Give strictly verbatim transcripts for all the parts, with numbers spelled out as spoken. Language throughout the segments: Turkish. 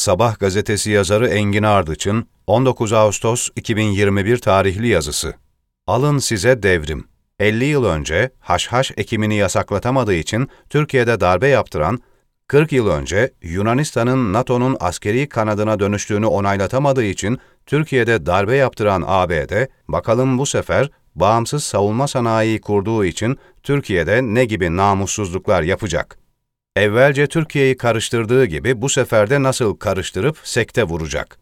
Sabah gazetesi yazarı Engin Ardıç'ın on dokuz Ağustos iki bin yirmi bir tarihli yazısı. Alın size devrim. elli yıl önce haşhaş ekimini yasaklatamadığı için Türkiye'de darbe yaptıran, kırk yıl önce Yunanistan'ın NATO'nun askeri kanadına dönüştüğünü onaylatamadığı için Türkiye'de darbe yaptıran A B D, bakalım bu sefer bağımsız savunma sanayi kurduğu için Türkiye'de ne gibi namussuzluklar yapacak? Evvelce Türkiye'yi karıştırdığı gibi bu sefer de nasıl karıştırıp sekte vuracak?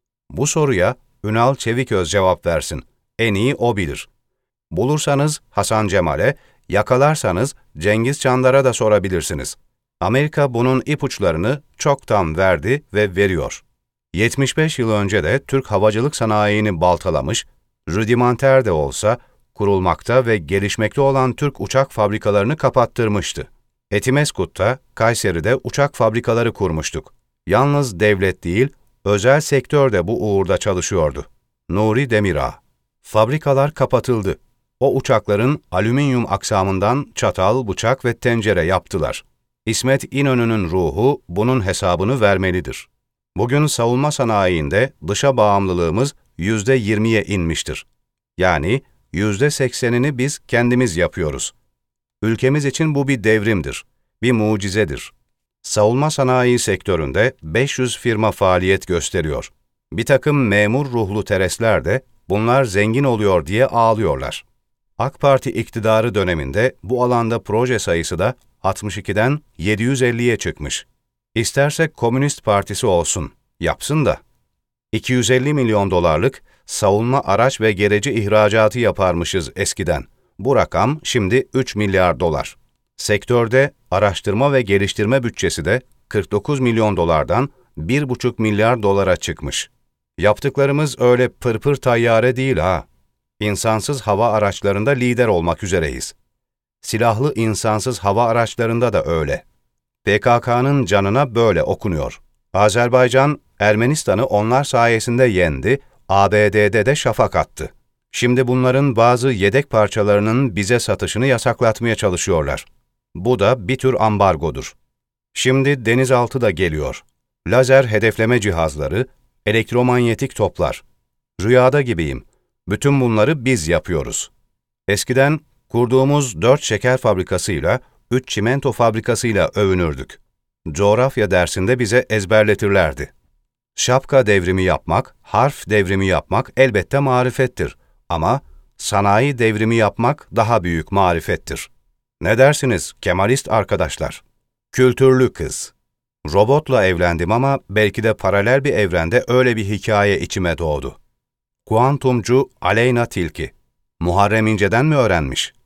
Bu soruya Ünal Çeviköz cevap versin. En iyi o bilir. Bulursanız Hasan Cemal'e, yakalarsanız Cengiz Çandar'a da sorabilirsiniz. Amerika bunun ipuçlarını çoktan verdi ve veriyor. yetmiş beş yıl önce de Türk havacılık sanayini baltalamış, rüdimanter de olsa kurulmakta ve gelişmekte olan Türk uçak fabrikalarını kapattırmıştı. Etimeskut'ta, Kayseri'de uçak fabrikaları kurmuştuk. Yalnız devlet değil, özel sektör de bu uğurda çalışıyordu. Nuri Demirağ. Fabrikalar kapatıldı. O uçakların alüminyum aksamından çatal, bıçak ve tencere yaptılar. İsmet İnönü'nün ruhu bunun hesabını vermelidir. Bugün savunma sanayinde dışa bağımlılığımız yüzde yirmiye inmiştir. Yani yüzde seksenini biz kendimiz yapıyoruz. Ülkemiz için bu bir devrimdir, bir mucizedir. Savunma sanayi sektöründe beş yüz firma faaliyet gösteriyor. Bir takım memur ruhlu teresler de bunlar zengin oluyor diye ağlıyorlar. AK Parti iktidarı döneminde bu alanda proje sayısı da altmış ikiden yedi yüz elliye çıkmış. İsterse Komünist Partisi olsun, yapsın da. iki yüz elli milyon dolarlık savunma araç ve gereci ihracatı yaparmışız eskiden. Bu rakam şimdi üç milyar dolar. Sektörde araştırma ve geliştirme bütçesi de kırk dokuz milyon dolardan bir buçuk milyar dolara çıkmış. Yaptıklarımız öyle pırpır tayyare değil ha. İnsansız hava araçlarında lider olmak üzereyiz. Silahlı insansız hava araçlarında da öyle. P K K'nın canına böyle okunuyor. Azerbaycan, Ermenistan'ı onlar sayesinde yendi, A B D'de de şafak attı. Şimdi bunların bazı yedek parçalarının bize satışını yasaklatmaya çalışıyorlar. Bu da bir tür ambargodur. Şimdi denizaltı da geliyor. Lazer hedefleme cihazları, elektromanyetik toplar. Rüyada gibiyim. Bütün bunları biz yapıyoruz. Eskiden kurduğumuz dört şeker fabrikasıyla, üç çimento fabrikasıyla övünürdük. Coğrafya dersinde bize ezberletirlerdi. Şapka devrimi yapmak, harf devrimi yapmak elbette marifettir. Ama sanayi devrimi yapmak daha büyük marifettir. Ne dersiniz Kemalist arkadaşlar? Kültürlü kız. Robotla evlendim ama belki de paralel bir evrende öyle bir hikaye içime doğdu. Kuantumcu Aleyna Tilki. Muharrem İnce'den mi öğrenmiş?